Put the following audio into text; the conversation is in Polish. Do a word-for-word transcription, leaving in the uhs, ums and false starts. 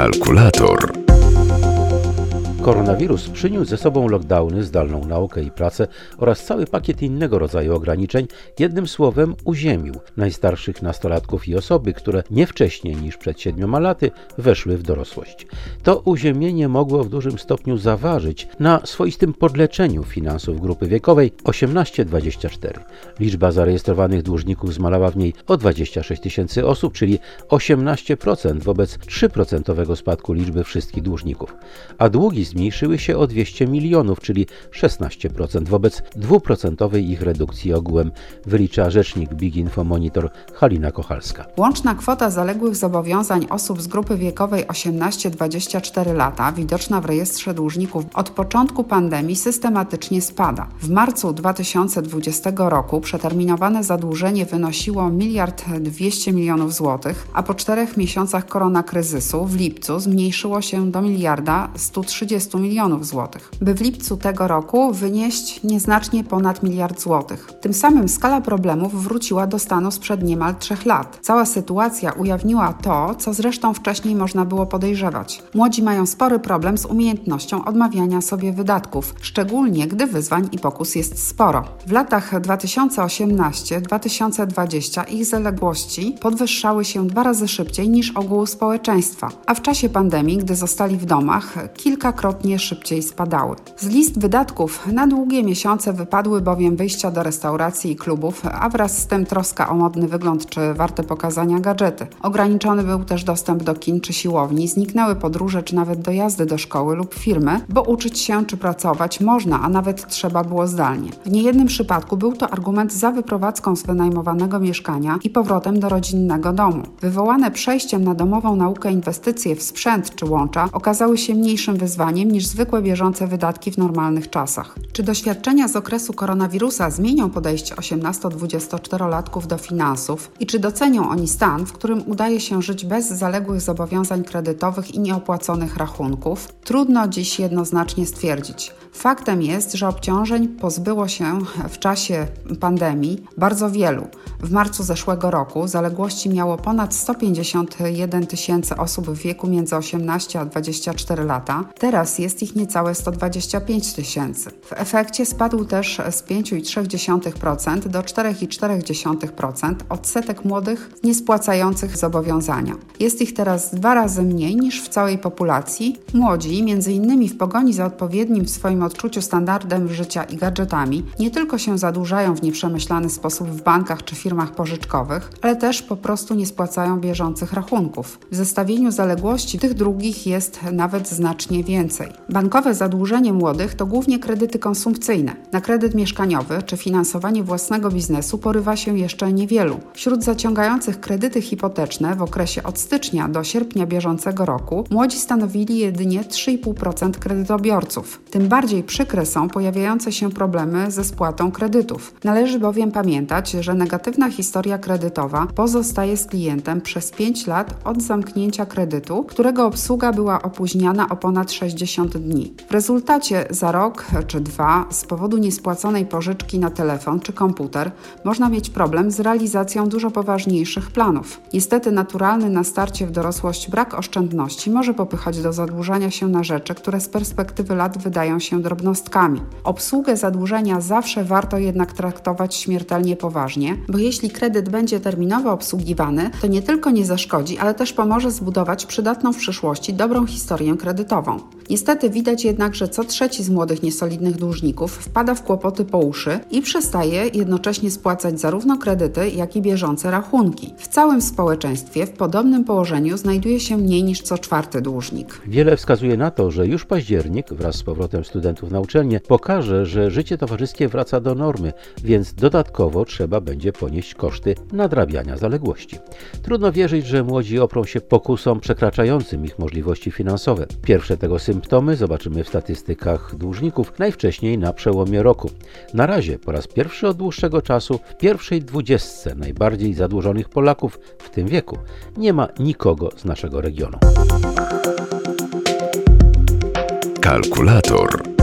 Kalkulator. Koronawirus przyniósł ze sobą lockdowny, zdalną naukę i pracę oraz cały pakiet innego rodzaju ograniczeń, jednym słowem uziemił najstarszych nastolatków i osoby, które nie wcześniej niż przed siedmioma laty weszły w dorosłość. To uziemienie mogło w dużym stopniu zaważyć na swoistym podleczeniu finansów grupy wiekowej osiemnaście dwadzieścia cztery. Liczba zarejestrowanych dłużników zmalała w niej o dwadzieścia sześć tysięcy osób, czyli osiemnaście procent wobec trzy procent spadku liczby wszystkich dłużników, a długi zmniejszyły się o dwieście milionów, czyli szesnaście procent wobec dwuprocentowej ich redukcji ogółem, wylicza rzecznik Big Info Monitor Halina Kochalska. Łączna kwota zaległych zobowiązań osób z grupy wiekowej osiemnaście dwadzieścia cztery lata, widoczna w rejestrze dłużników od początku pandemii, systematycznie spada. W marcu dwa tysiące dwudziestego roku przeterminowane zadłużenie wynosiło miliard dwieście milionów złotych, a po czterech miesiącach koronakryzysu w lipcu zmniejszyło się do miliarda sto trzydzieści milionów złotych, by w lipcu tego roku wynieść nieznacznie ponad miliard złotych. Tym samym skala problemów wróciła do stanu sprzed niemal trzech lat. Cała sytuacja ujawniła to, co zresztą wcześniej można było podejrzewać. Młodzi mają spory problem z umiejętnością odmawiania sobie wydatków, szczególnie gdy wyzwań i pokus jest sporo. W latach dwa tysiące osiemnastego do dwa tysiące dwudziestego ich zaległości podwyższały się dwa razy szybciej niż ogółu społeczeństwa, a w czasie pandemii, gdy zostali w domach, kilkakrotnie szybciej spadały. Z list wydatków na długie miesiące wypadły bowiem wyjścia do restauracji i klubów, a wraz z tym troska o modny wygląd czy warte pokazania gadżety. Ograniczony był też dostęp do kin czy siłowni, zniknęły podróże czy nawet dojazdy do szkoły lub firmy, bo uczyć się czy pracować można, a nawet trzeba było zdalnie. W niejednym przypadku był to argument za wyprowadzką z wynajmowanego mieszkania i powrotem do rodzinnego domu. Wywołane przejściem na domową naukę inwestycje w sprzęt czy łącza okazały się mniejszym wyzwaniem niż zwykłe bieżące wydatki w normalnych czasach. Czy doświadczenia z okresu koronawirusa zmienią podejście osiemnasto-dwudziestoczterolatków do finansów i czy docenią oni stan, w którym udaje się żyć bez zaległych zobowiązań kredytowych i nieopłaconych rachunków? Trudno dziś jednoznacznie stwierdzić. Faktem jest, że obciążeń pozbyło się w czasie pandemii bardzo wielu. W marcu zeszłego roku zaległości miało ponad sto pięćdziesiąt jeden tysięcy osób w wieku między osiemnaście a dwadzieścia cztery lata. Teraz jest ich niecałe sto dwadzieścia pięć tysięcy. W efekcie spadł też z pięć przecinek trzy procent do cztery przecinek cztery procent odsetek młodych niespłacających zobowiązania. Jest ich teraz dwa razy mniej niż w całej populacji. Młodzi, między innymi w pogoni za odpowiednim w swoim odczuciu standardem życia i gadżetami, nie tylko się zadłużają w nieprzemyślany sposób w bankach czy firmach pożyczkowych, ale też po prostu nie spłacają bieżących rachunków. W zestawieniu zaległości tych drugich jest nawet znacznie więcej. Bankowe zadłużenie młodych to głównie kredyty konsumpcyjne. Na kredyt mieszkaniowy czy finansowanie własnego biznesu porywa się jeszcze niewielu. Wśród zaciągających kredyty hipoteczne w okresie od stycznia do sierpnia bieżącego roku młodzi stanowili jedynie trzy i pół procent kredytobiorców. Tym bardziej przykre są pojawiające się problemy ze spłatą kredytów. Należy bowiem pamiętać, że negatywna historia kredytowa pozostaje z klientem przez pięć lat od zamknięcia kredytu, którego obsługa była opóźniana o ponad sześćdziesiąt dni. W rezultacie za rok czy dwa z powodu niespłaconej pożyczki na telefon czy komputer można mieć problem z realizacją dużo poważniejszych planów. Niestety naturalny na starcie w dorosłość brak oszczędności może popychać do zadłużania się na rzeczy, które z perspektywy lat wydają się drobnostkami. Obsługę zadłużenia zawsze warto jednak traktować śmiertelnie poważnie, bo jeśli kredyt będzie terminowo obsługiwany, to nie tylko nie zaszkodzi, ale też pomoże zbudować przydatną w przyszłości dobrą historię kredytową. Niestety widać jednak, że co trzeci z młodych niesolidnych dłużników wpada w kłopoty po uszy i przestaje jednocześnie spłacać zarówno kredyty, jak i bieżące rachunki. W całym społeczeństwie w podobnym położeniu znajduje się mniej niż co czwarty dłużnik. Wiele wskazuje na to, że już październik wraz z powrotem studentów na uczelnię pokaże, że życie towarzyskie wraca do normy, więc dodatkowo trzeba będzie ponieść koszty nadrabiania zaległości. Trudno wierzyć, że młodzi oprą się pokusom przekraczającym ich możliwości finansowe. Pierwsze tego symptomy zobaczymy w statystykach dłużników najwcześniej na przełomie roku. Na razie po raz pierwszy od dłuższego czasu w pierwszej dwudziestce najbardziej zadłużonych Polaków w tym wieku nie ma nikogo z naszego regionu. Kalkulator.